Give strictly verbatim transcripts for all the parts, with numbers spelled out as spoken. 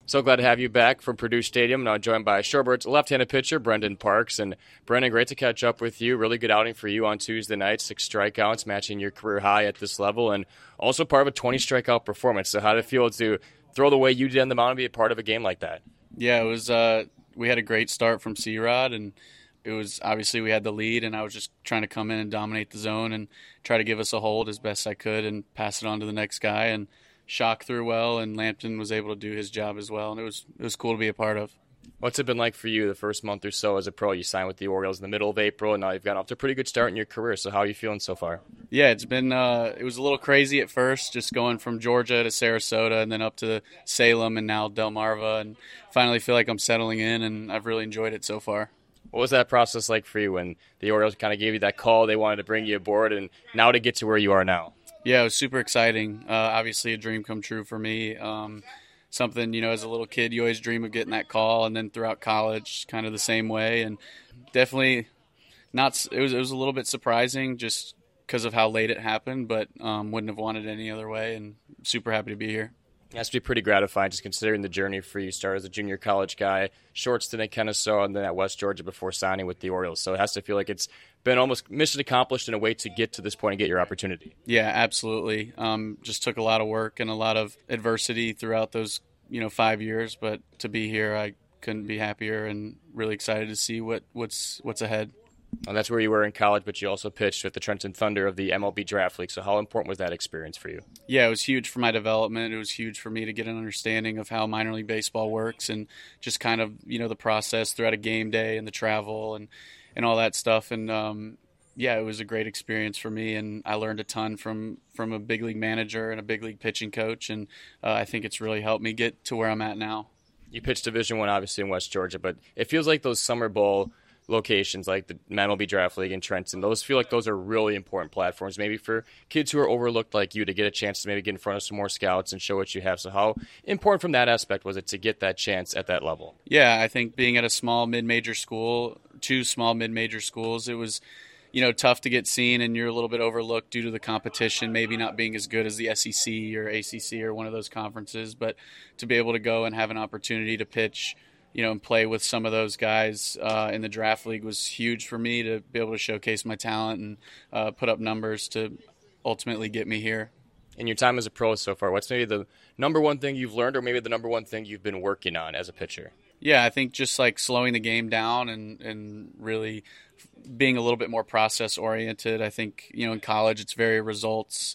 So glad to have you back from Purdue Stadium. Now joined by Shorebirds left-handed pitcher Brendan Parks. And Brendan, great to catch up with you. Really good outing for you on Tuesday night. Six strikeouts, matching your career high at this level, and also part of a twenty strikeout performance. So how did it feel to throw the way you did on the mound and be a part of a game like that? Yeah, it was. Uh, we had a great start from C-Rod, and it was obviously we had the lead, and I was just trying to come in and dominate the zone and try to give us a hold as best I could and pass it on to the next guy. And Shock threw well, and Lampton was able to do his job as well, and it was it was cool to be a part of. What's it been like for you the first month or so as a pro? You signed with the Orioles in the middle of April, and now you've gotten off to a pretty good start in your career. So how are you feeling so far? Yeah, it's been uh, it was a little crazy at first, just going from Georgia to Sarasota and then up to Salem and now Delmarva, and finally feel like I'm settling in, and I've really enjoyed it so far. What was that process like for you when the Orioles kind of gave you that call, they wanted to bring you aboard, and now to get to where you are now? Yeah, it was super exciting. Uh, obviously a dream come true for me. Um, something, you know, as a little kid, you always dream of getting that call, and then throughout college, kind of the same way. And definitely not, it was, it was a little bit surprising just because of how late it happened, but um, wouldn't have wanted it any other way, and super happy to be here. It has to be pretty gratifying just considering the journey for you. Started as a junior college guy, short stint at Kennesaw, and then at West Georgia before signing with the Orioles. So it has to feel like it's been almost mission accomplished in a way to get to this point and get your opportunity. Yeah, absolutely. Um, just took a lot of work and a lot of adversity throughout those, you know, five years. But to be here, I couldn't be happier and really excited to see what, what's what's ahead. And that's where you were in college, but you also pitched with the Trenton Thunder of the M L B Draft League. So how important was that experience for you? Yeah, it was huge for my development. It was huge for me to get an understanding of how minor league baseball works and just kind of, you know, the process throughout a game day and the travel and, and all that stuff. And, um, yeah, it was a great experience for me, and I learned a ton from, from a big league manager and a big league pitching coach, and uh, I think it's really helped me get to where I'm at now. You pitched Division One, obviously, in West Georgia, but it feels like those Summer Bowl locations like the M L B Draft League in Trenton, those feel like those are really important platforms maybe for kids who are overlooked like you to get a chance to maybe get in front of some more scouts and show what you have. So how important from that aspect was it to get that chance at that level? Yeah, I think being at a small mid-major school, two small mid-major schools, it was, you know, tough to get seen, and you're a little bit overlooked due to the competition, maybe not being as good as the S E C or A C C or one of those conferences. But to be able to go and have an opportunity to pitch, you know, and play with some of those guys uh, in the draft league was huge for me to be able to showcase my talent and uh, put up numbers to ultimately get me here. In your time as a pro so far, what's maybe the number one thing you've learned or maybe the number one thing you've been working on as a pitcher? Yeah, I think just like slowing the game down and, and really being a little bit more process oriented. I think, you know, in college it's very results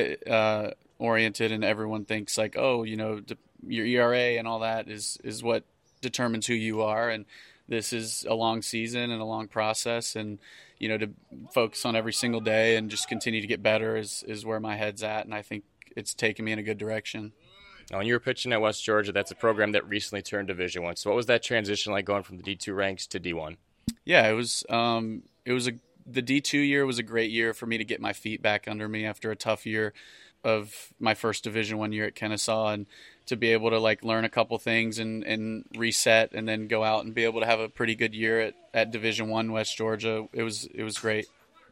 uh, oriented, and everyone thinks like, oh, you know, your E R A and all that is, is what determines who you are, and this is a long season and a long process, and you know, to focus on every single day and just continue to get better is is where my head's at, and I think it's taken me in a good direction. Now, when you were pitching at West Georgia, that's a program that recently turned Division One. So what was that transition like going from the D two ranks to D one? Yeah, it was um it was a the D two year was a great year for me to get my feet back under me after a tough year of my first Division One year at Kennesaw, and to be able to like learn a couple things and, and reset and then go out and be able to have a pretty good year at, at Division One West Georgia. It was it was great.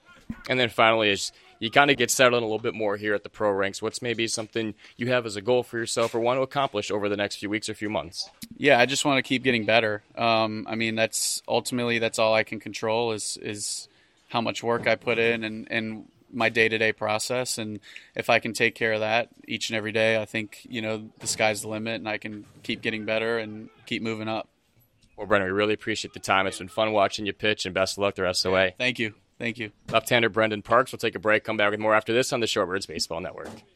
And then finally, as you kind of get settled in a little bit more here at the pro ranks, what's maybe something you have as a goal for yourself or want to accomplish over the next few weeks or few months? Yeah, I just want to keep getting better. Um, I mean, that's ultimately that's all I can control is is how much work I put in and, and my day-to-day process, and if I can take care of that each and every day, I think, you know, the sky's the limit, and I can keep getting better and keep moving up. Well, Brendan, we really appreciate the time. It's been fun watching you pitch, and best of luck the rest of the way. Thank you. Thank you. Left-hander Brendan Parks. We'll take a break, come back with more after this on the Shorebirds Baseball Network.